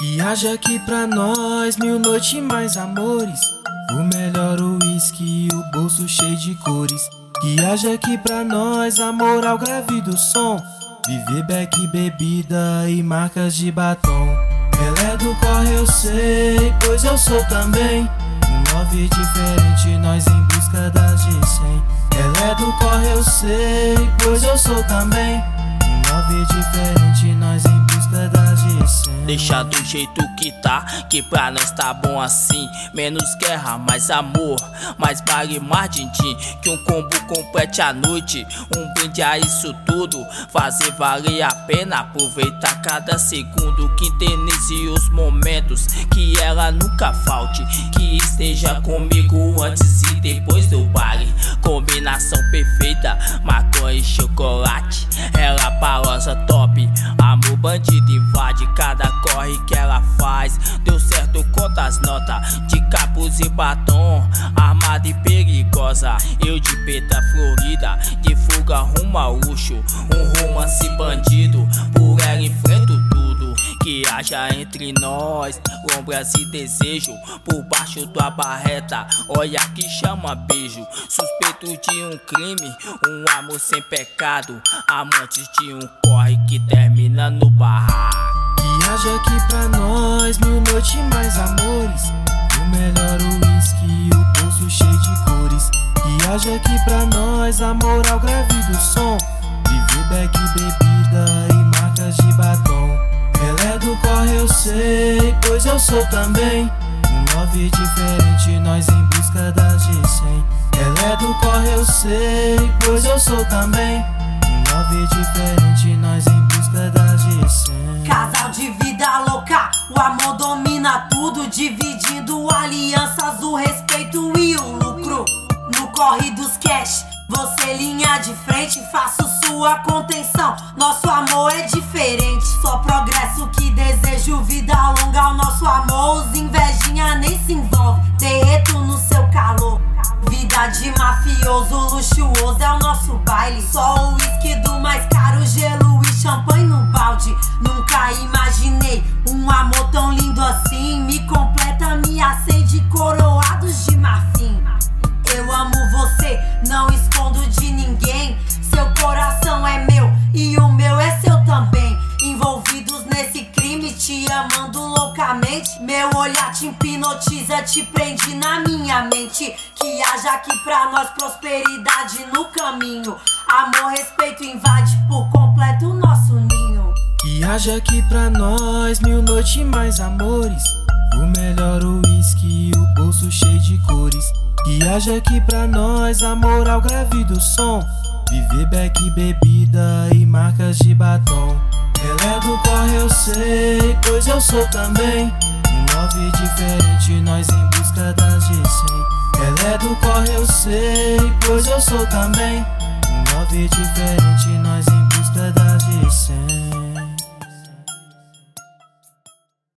Que haja aqui pra nós 1000 noites e mais amores, o melhor uísque e o bolso cheio de cores. Que haja aqui pra nós a moral grave do som, viver beck, bebida e marcas de batom. Ela é do corre eu sei, pois eu sou também. Um love diferente, nós em busca da G100. Ela é do corre eu sei, pois eu sou também. Um love diferente, nós em busca da G100. Deixa do jeito que tá, que pra nós tá bom assim. Menos guerra, mais amor, mais baile, mais din-din. Que um combo complete a noite, um brinde a isso tudo. Fazer valer a pena, aproveitar cada segundo. Que internalize os momentos, que ela nunca falte. Que esteja comigo antes e depois do baile. Combinação perfeita, maconha e chocolate. Ela balança top, amor bandido invade. Cada corre que ela faz, deu certo, conta as notas. De capuz e batom, armada e perigosa. Eu de peta florida, de fuga rumo ao luxo. Um romance bandido, por ela enfrento tudo. Que haja entre nós, lombras e desejo. Por baixo da barreta, olha que chama beijo. Suspeito de um crime, um amor sem pecado. Amantes de um corre que termina no barraco. Que haja aqui pra nós 1000 noites e mais amores, o melhor uísque e o bolso cheio de cores. Que haja aqui pra nós a moral grave do som, viver beck, bebida e marcas de batom. Ela é do corre eu sei, pois eu sou também. Um love diferente, nós em busca da G100. Ela é do corre eu sei, pois eu sou também. Um love diferente, nós em busca da G100. Casal de vida louca, o amor domina tudo, dividindo alianças, o respeito e o lucro. No corre dos cash, você linha de frente, faço sua contenção. Nosso amor é diferente, só progresso que desejo, vida longa o nosso amor. Os invejinha nem se envolve, derreto no seu calor. Vida de mafioso, luxuoso é o nosso baile. Só o uísque do mais caro, gelo e champanhe no balde. Nunca imaginei um amor tão lindo assim. Me completa, me acende, coroados de marfim. Eu amo você, não escondo de ninguém. Seu coração é meu e o meu é seu também. Envolvidos nesse crime, te amando loucamente. Meu olhar te hipnotiza, te prende na minha mente. Que haja aqui pra nós prosperidade no caminho. Amor, respeito invade por completo o nosso ninho. Que haja aqui pra nós 1000 noites e mais amores, o melhor uísque e o bolso cheio de cores. Que haja aqui pra nós a moral grave do som, viver beck, bebida e marcas de batom. Ela é do corre eu sei, pois eu sou também. Um love diferente, nós em busca da G100. Ela é do corre eu sei, pois eu sou também. Um love diferente, nós em busca da G100.